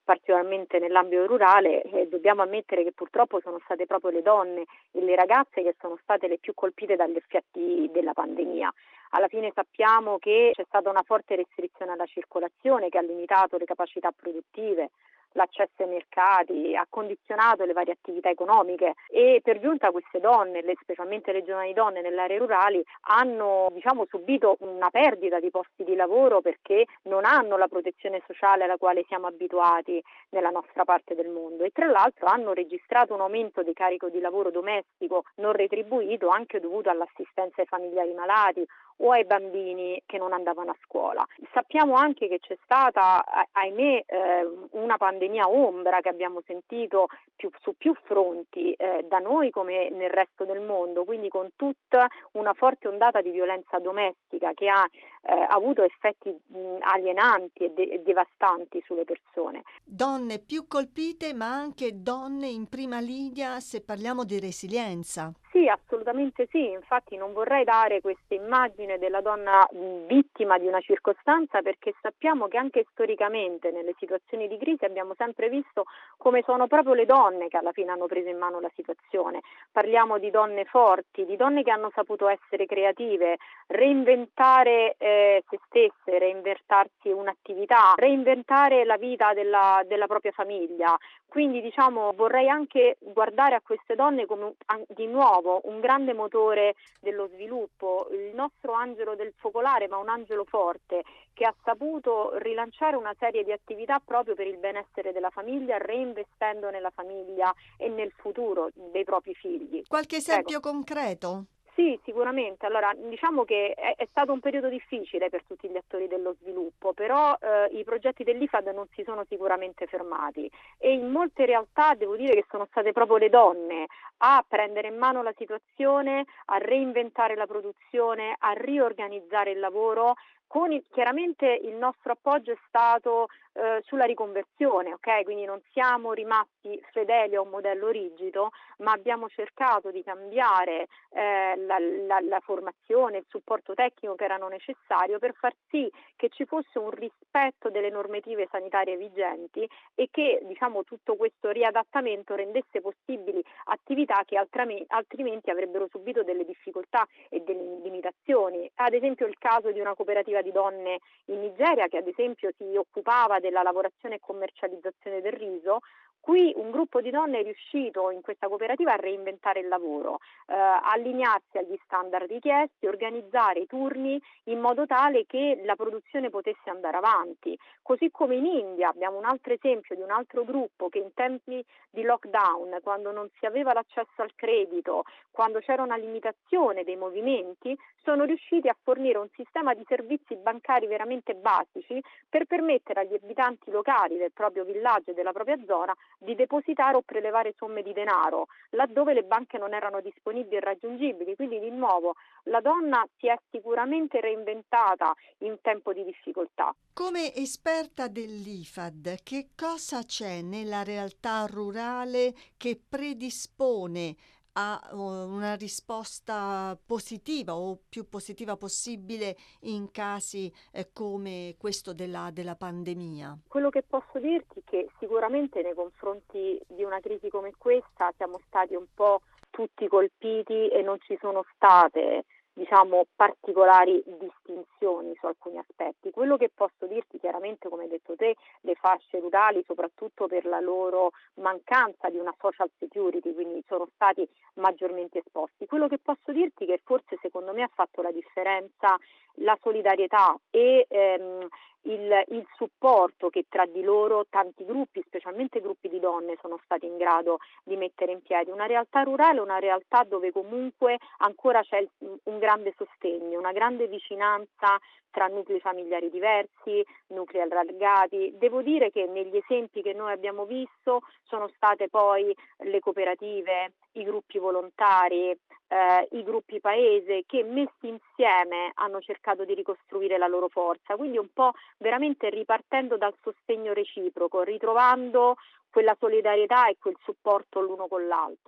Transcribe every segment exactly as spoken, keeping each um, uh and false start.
particolarmente nell'ambito rurale, e dobbiamo ammettere che purtroppo sono state proprio le donne e le ragazze che sono state le più colpite dagli effetti della pandemia. Alla fine sappiamo che c'è stata una forte restrizione alla circolazione che ha limitato le capacità produttive, l'accesso ai mercati, ha condizionato le varie attività economiche, e per giunta queste donne, le- specialmente le giovani donne nelle aree rurali, hanno diciamo, subito una perdita di posti di lavoro perché non hanno la protezione sociale alla quale siamo abituati nella nostra parte del mondo, e tra l'altro hanno registrato un aumento di carico di lavoro domestico non retribuito anche dovuto all'assistenza ai familiari malati o ai bambini che non andavano a scuola. Sappiamo anche che c'è stata, ah- ahimè, eh, una pandemia ombra che abbiamo sentito più- su più fronti, eh, da noi come nel resto del mondo, quindi con tutta una forte ondata di violenza domestica che ha eh, avuto effetti mh, alienanti e, de- e devastanti sulle persone. Donne più colpite, ma anche donne in prima linea se parliamo di resilienza. Sì, assolutamente sì, infatti non vorrei dare questa immagine della donna mh, vittima di una circostanza, perché sappiamo che anche storicamente nelle situazioni di crisi abbiamo sempre visto come sono proprio le donne che alla fine hanno preso in mano la situazione. Parliamo di donne forti, di donne che hanno saputo essere creative, reinventare eh, se stesse, reinventarsi un'attività, reinventare la vita della, della propria famiglia. Quindi diciamo vorrei anche guardare a queste donne come un- an- di nuovo un grande motore dello sviluppo, il nostro angelo del focolare, ma un angelo forte che ha saputo rilanciare una serie di attività proprio per il benessere della famiglia, reinvestendo nella famiglia e nel futuro dei propri figli. Qualche Prego. esempio concreto? Sì, sicuramente. Allora, diciamo che è, è stato un periodo difficile per tutti gli attori dello sviluppo, però eh, i progetti dell'I F A D non si sono sicuramente fermati, e in molte realtà devo dire che sono state proprio le donne a prendere in mano la situazione, a reinventare la produzione, a riorganizzare il lavoro. Con il- chiaramente il nostro appoggio è stato eh, sulla riconversione, ok? Quindi non siamo rimasti fedeli a un modello rigido, ma abbiamo cercato di cambiare eh, la, la, la formazione, il supporto tecnico che erano necessario per far sì che ci fosse un rispetto delle normative sanitarie vigenti, e che diciamo tutto questo riadattamento rendesse possibili attività che altrame- altrimenti avrebbero subito delle difficoltà e delle limitazioni. Ad esempio il caso di una cooperativa di donne in Nigeria che ad esempio si occupava della lavorazione e commercializzazione del riso. Qui un gruppo di donne è riuscito in questa cooperativa a reinventare il lavoro, eh, allinearsi agli standard richiesti, organizzare i turni in modo tale che la produzione potesse andare avanti. Così come in India abbiamo un altro esempio di un altro gruppo che in tempi di lockdown, quando non si aveva l'accesso al credito, quando c'era una limitazione dei movimenti, sono riusciti a fornire un sistema di servizi bancari veramente basici per permettere agli abitanti locali del proprio villaggio e della propria zona di depositare o prelevare somme di denaro laddove le banche non erano disponibili e raggiungibili. Quindi di nuovo la donna si è sicuramente reinventata in tempo di difficoltà. Come esperta dell'I F A D, che cosa c'è nella realtà rurale che predispone a uh, una risposta positiva o più positiva possibile in casi eh, come questo della, della pandemia? Quello che posso dirti è che sicuramente nei confronti di una crisi come questa siamo stati un po' tutti colpiti e non ci sono state, diciamo, particolari distinzioni su alcuni aspetti. Quello che posso dirti chiaramente, come hai detto te, le fasce rurali, soprattutto per la loro mancanza di una social security, quindi sono stati maggiormente esposti. Quello che posso dirti è che forse secondo me ha fatto la differenza la solidarietà e ehm, il, il supporto che tra di loro tanti gruppi, specialmente gruppi di donne, sono stati in grado di mettere in piedi. Una realtà rurale, una realtà dove comunque ancora c'è il, un grande sostegno, una grande vicinanza tra nuclei familiari diversi, nuclei allargati. Devo dire che negli esempi che noi abbiamo visto sono state poi le cooperative, i gruppi volontari, eh, i gruppi paese che messi insieme hanno cercato di ricostruire la loro forza, quindi un po' veramente ripartendo dal sostegno reciproco, ritrovando quella solidarietà e quel supporto l'uno con l'altro.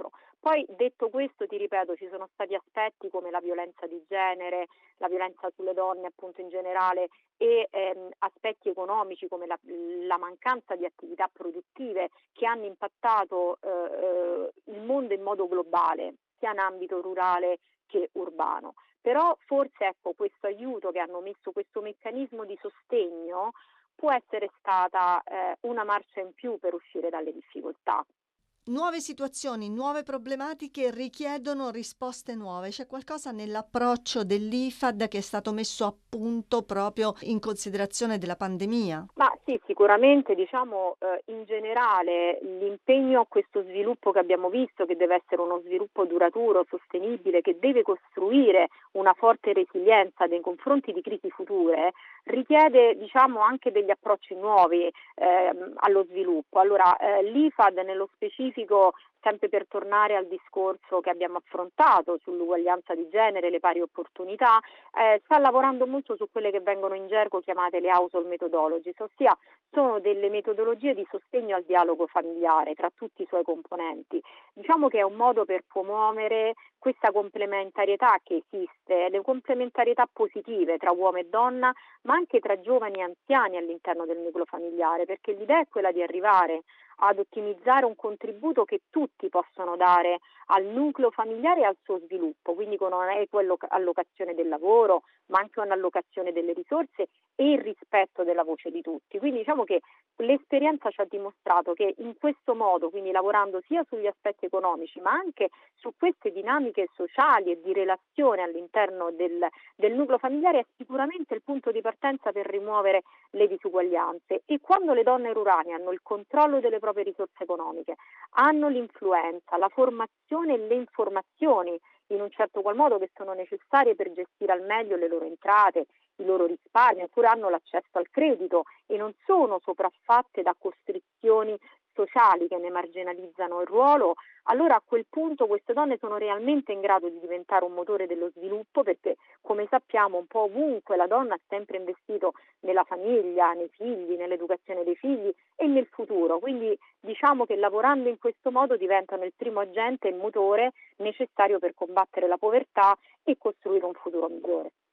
Poi detto questo, ti ripeto, ci sono stati aspetti come la violenza di genere, la violenza sulle donne appunto in generale e ehm, aspetti economici come la, la mancanza di attività produttive che hanno impattato eh, eh, il mondo in modo globale, sia in ambito rurale che urbano. Però forse ecco questo aiuto che hanno messo, questo meccanismo di sostegno può essere stata eh, una marcia in più per uscire dalle difficoltà. Nuove situazioni, nuove problematiche richiedono risposte nuove. C'è qualcosa nell'approccio dell'I F A D che è stato messo a punto proprio in considerazione della pandemia? Ma sì, sicuramente diciamo eh, in generale l'impegno a questo sviluppo che abbiamo visto, che deve essere uno sviluppo duraturo, sostenibile, che deve costruire una forte resilienza nei confronti di crisi future, richiede diciamo anche degli approcci nuovi ehm, allo sviluppo. Allora eh, l'I F A D nello specifico, sempre per tornare al discorso che abbiamo affrontato sull'uguaglianza di genere, le pari opportunità, eh, sta lavorando molto su quelle che vengono in gergo chiamate le household methodologies, ossia sono delle metodologie di sostegno al dialogo familiare tra tutti i suoi componenti. Diciamo che è un modo per promuovere questa complementarietà che esiste, le complementarietà positive tra uomo e donna, ma anche tra giovani e anziani all'interno del nucleo familiare, perché l'idea è quella di arrivare ad ottimizzare un contributo che tutti possono dare al nucleo familiare e al suo sviluppo, quindi con un'equa allocazione del lavoro, ma anche un'allocazione delle risorse e il rispetto della voce di tutti. Quindi diciamo che l'esperienza ci ha dimostrato che in questo modo, quindi lavorando sia sugli aspetti economici, ma anche su queste dinamiche sociali e di relazione all'interno del, del nucleo familiare, è sicuramente il punto di partenza per rimuovere le disuguaglianze. E quando le donne rurali hanno il controllo delle proprie risorse economiche, hanno l'influenza, la formazione e le informazioni in un certo qual modo che sono necessarie per gestire al meglio le loro entrate, i loro risparmi, oppure hanno l'accesso al credito e non sono sopraffatte da costrizioni sociali che ne marginalizzano il ruolo, allora a quel punto queste donne sono realmente in grado di diventare un motore dello sviluppo, perché come sappiamo un po' ovunque la donna ha sempre investito nella famiglia, nei figli, nell'educazione dei figli e nel futuro. Quindi diciamo che lavorando in questo modo diventano il primo agente, il motore necessario per combattere la povertà e costruire un futuro migliore.